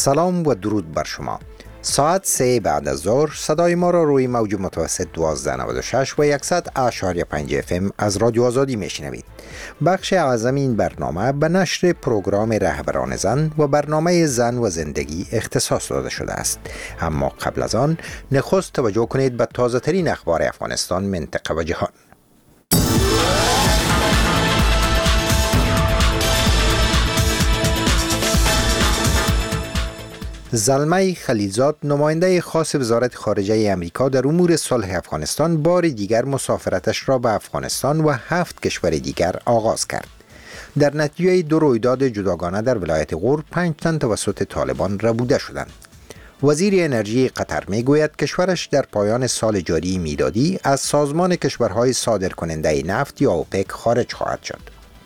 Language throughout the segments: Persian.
سلام و درود بر شما. ساعت 3 بعد از ظهر صدای ما را روی موج متوسط 1296 و 100.5 FM از رادیو آزادی میشنوید. بخش اعظم این برنامه به نشر پروگرام رهبران زن و برنامه زن و زندگی اختصاص داده شده است. اما قبل از آن نخست توجه کنید به تازه ترین اخبار افغانستان، منطقه و جهان. زلمه خلیلزاد، نماینده خاص وزارت خارجه امریکا در امور صلح افغانستان، بار دیگر مسافرتش را به افغانستان و 7 کشور دیگر آغاز کرد. در نتیجه 2 رویداد جداگانه در ولایت غور 5 تن توسط طالبان ربوده شدند. وزیر انرژی قطر می گوید کشورش در پایان سال جاری میلادی از سازمان کشورهای صادرکننده نفت یا اوپک خارج خواهد شد.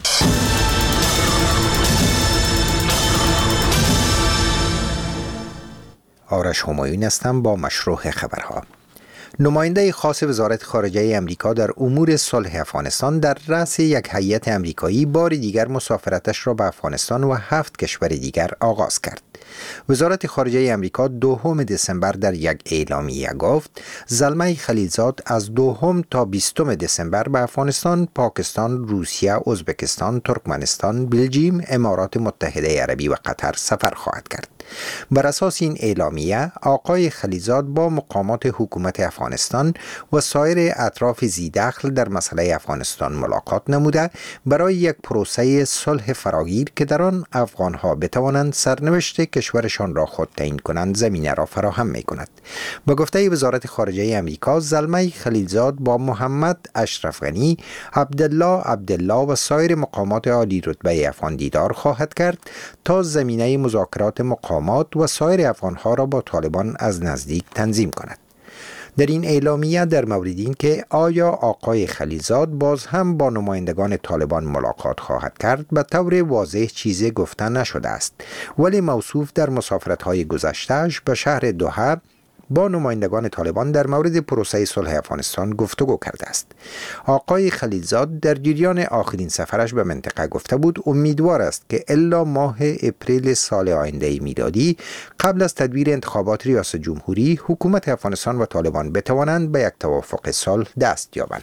آرش همایون هستم با مشروع خبرها. نماینده خاص وزارت خارجه امریکا در امور صلح افغانستان در رأس یک هیئت امریکایی بار دیگر مسافرتش را به افغانستان و 7 کشور دیگر آغاز کرد. وزارت خارجه امریکا 2 دسامبر در یک اعلامیه گفت زلمه خلیلزاد از 2 تا 20 دسامبر به افغانستان، پاکستان، روسیه، ازبکستان، ترکمنستان، بلژیم، امارات متحده عربی و قطر سفر خواهد کرد. بر اساس این اعلامیه آقای خلیلزاد با مقامات حکومت افغانستان و سایر اطراف ذی‌دخل در مسئله افغانستان ملاقات نموده برای یک پروسه صلح فراگیر که در آن افغانها بتوانند سرنوشت کشورشان را خود تعیین کنند زمینه را فراهم می کند. به گفته وزارت خارجه امریکا، زلمه خلیلزاد با محمد اشرف غنی، عبدالله و سایر مقامات عالی رتبه افغان دیدار خواهد کرد تا زمینه مذاکرات مقامات و سایر افغانها را با طالبان از نزدیک تنظیم کند. در این اعلامیه در مورد این که آیا آقای خلیلزاد باز هم با نمایندگان طالبان ملاقات خواهد کرد به طور واضح چیزی گفته نشده است، ولی موصوف در مسافرت‌های گذشته‌اش به شهر دوحه با نمایندگان طالبان در مورد پروسه صلح افغانستان گفتگو کرده است. آقای خلیلزاد در جریان آخرین سفرش به منطقه گفته بود امیدوار است که الا ماه اپریل سال آینده میلادی قبل از تدبیر انتخابات ریاست جمهوری حکومت افغانستان و طالبان بتوانند به یک توافق صلح دست یابند.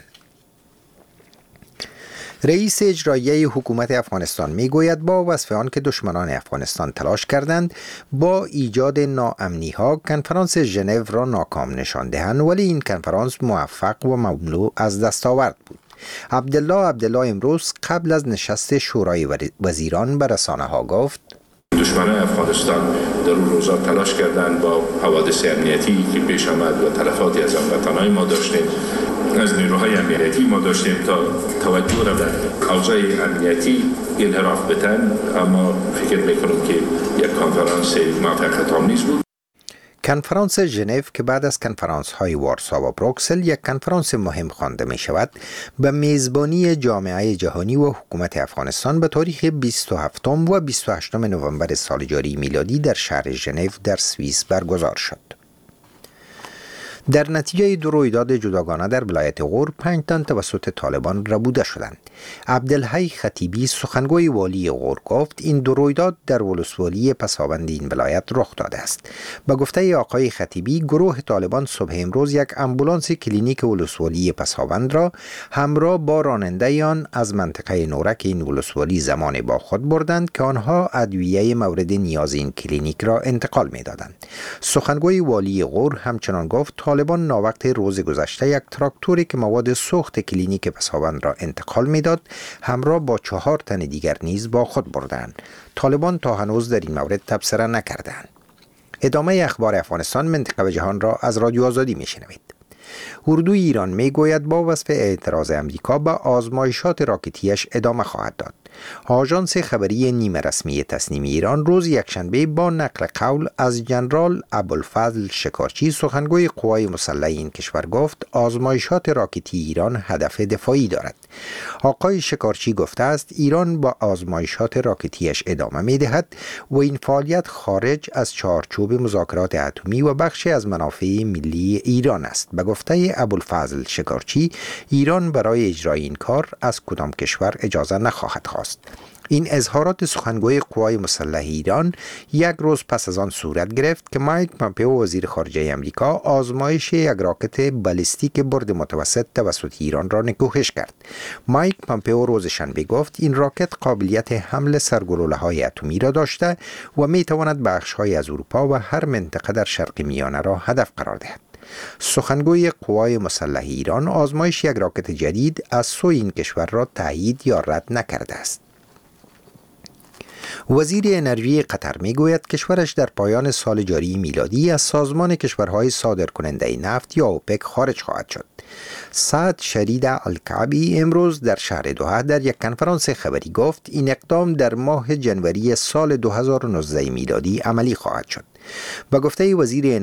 رئیس اجرایی حکومت افغانستان میگوید با وصف آن که دشمنان افغانستان تلاش کردند با ایجاد ناامنی ها کنفرانس ژنو را ناکام نشان دهند، ولی این کنفرانس موفق و مملو از دستاورد بود. عبدالله امروز قبل از نشست شورای وزیران به رسانه ها گفت دشمنان افغانستان در اون روزا تلاش کردند با حوادث امنیتی که پیش آمد و تلفاتی از هموطنان ما داشتیم، از نیروهای امنیتی ما داشتیم تا توجه را به اوضاع امنیتی انحراف بدن، اما فکر میکنم که یک کنفرانس موفقیت آمیز بود. کنفرانس ژنو که بعد از کنفرانس های وارسا و بروکسل یک کنفرانس مهم خوانده می شود، به میزبانی جامعه جهانی و حکومت افغانستان به تاریخ 27 و 28 نوامبر سال جاری میلادی در شهر ژنو در سوئیس برگزار شد. در نتیجه 2 رویداد جداگانه در ولایت غور 5 تن توسط طالبان ربوده شدند. عبدالحی خطیبی سخنگوی والی غور گفت این 2 رویداد در ولسوالی پسابند این ولایت رخ داده است. به گفته آقای خطیبی گروه طالبان صبح امروز یک آمبولانس کلینیک ولسوالی پسابند را همراه با راننده آن از منطقه نورک این ولسوالی زمان با خود بردند که آنها ادویه مورد نیاز این کلینیک را انتقال می‌دادند. سخنگوی والی غور همچنان گفت طالبان ناوقت روز گذشته یک تراکتوری که مواد سوخت کلینیک پسابند را انتقال میداد همراه با 4 تن دیگر نیز با خود بردند. طالبان تا هنوز در این مورد تبصره نکردند. ادامه اخبار افغانستان، منطقه و جهان را از رادیو آزادی میشنوید. اردوی ایران میگوید با وصف اعتراض امریکا به آزمایشات راکتیش ادامه خواهد داد. آژانس خبری نیمه رسمی تصنیم ایران روز یکشنبه با نقل قول از جنرال ابوالفضل شکارچی سخنگوی قوای مسلح این کشور گفت آزمایشات راکتی ایران هدف دفاعی دارد. آقای شکارچی گفته است ایران با آزمایشات راکتیش ادامه می‌دهد و این فعالیت خارج از چارچوب مذاکرات اتمی و بخشی از منافع ملی ایران است. به گفته ابوالفضل شکارچی ایران برای اجرای این کار از کدام کشور اجازه نخواهد خواست. این اظهارات سخنگوی قوای مسلح ایران یک روز پس از آن صورت گرفت که مایک پامپئو وزیر خارجه آمریکا آزمایش یک راکت بالستیک برد متوسط توسط ایران را نکوهش کرد. مایک پامپئو روز شنبه گفت این راکت قابلیت حمل سرگلوله‌های اتمی را داشته و می تواند بخش‌های از اروپا و هر منطقه در شرق میانه را هدف قرار دهد. سخنگوی قوای مسلح ایران آزمایش یک راکت جدید از سوی این کشور را تایید یا رد نکرده است. وزیر انرژی قطر می گوید کشورش در پایان سال جاری میلادی از سازمان کشورهای صادرکننده نفت یا اوپک خارج خواهد شد. سعد شرید الکعبی امروز در شهر دوحه در یک کنفرانس خبری گفت این اقدام در ماه جنوری سال 2019 میلادی عملی خواهد شد. با گفته وزیر